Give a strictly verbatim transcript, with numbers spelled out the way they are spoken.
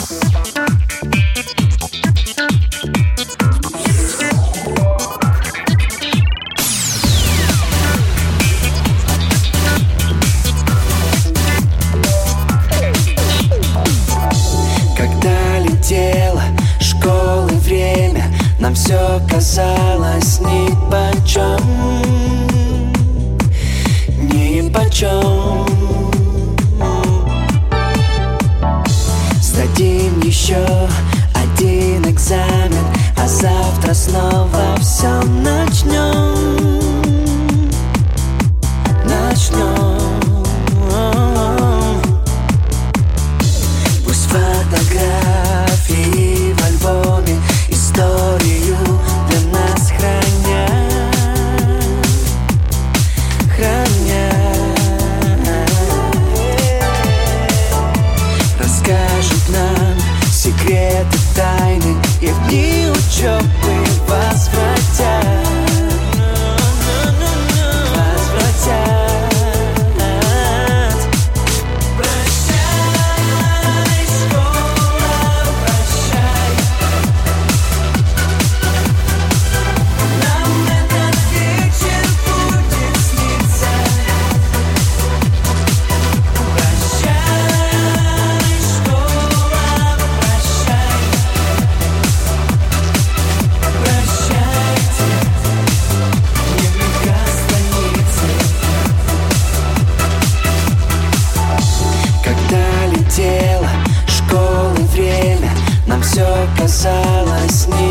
Нам все казалось нипочем, нипочем. Сдадим еще один экзамен, а завтра снова все начнем, начнем. Пусть фотографии в альбоме историю для нас хранят, хранят. Расскажут нам секреты, тайны, и в дни учебы возвратят, возвратят. Школы время, нам все казалось не